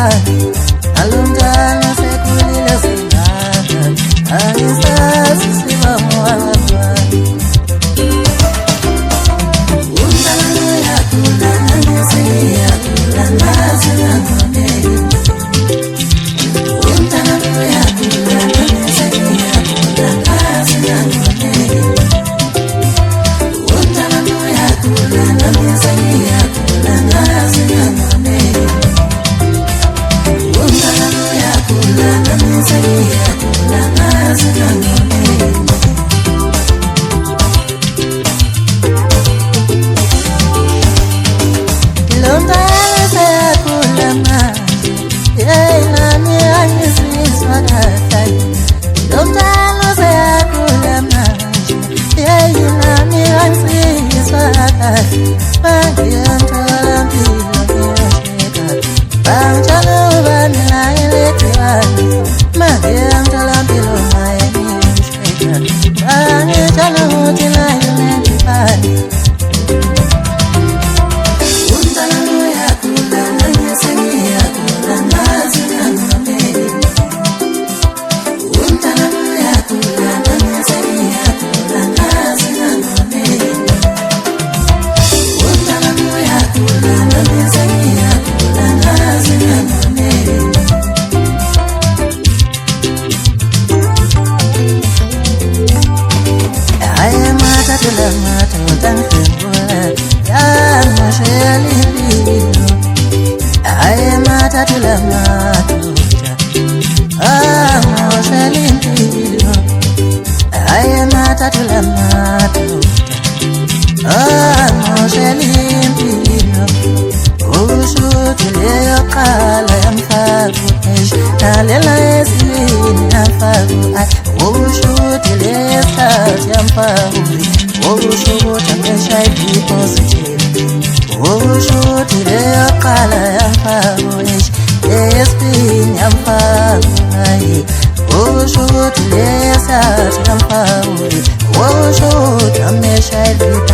alumntana sekhulile singaka angisazi siba ngowangaphandle umntana uyakhula nami sengiyakhula ngazi ngangone umntana uyakhula nami sengiyakhula ngazi ngangone umntana uyakhula nami sengiyakhula ngazi ngangone umntana uyakhula nami sengiyakhula ngazi ngangone lomntana seyakhula manje nami angisizwa kahle lomntana seyakhula manje nami angisizwa kahle bangiyemtholampilo ngiyasheka bangitshela ubani naye legciwane bangiyemtholampilo naye ngiyasheka bangitshela ukuthi naye negciwane umntana uyakhula nami sengiyakhula ngazi ngangone umntana uyakhula nami sengiyakhula ngazi ngangone umntana uyakhula nami sengiyakhula ngazi ngangone aye mathathu la madoda ngifembula yangoshela impilo aye mathathu la madoda angoshela impilo aye mathathu la madoda angoshela impilo ushuthi leyo qala yamfaku nalela esini yamfaku ushuthi lesikhathi yamfaku ushuthi am-HIV positive ushuthi leyo qala yamfaku esini yamfaku ushuthi lesikhathi yamfaku ushuthi am-HIV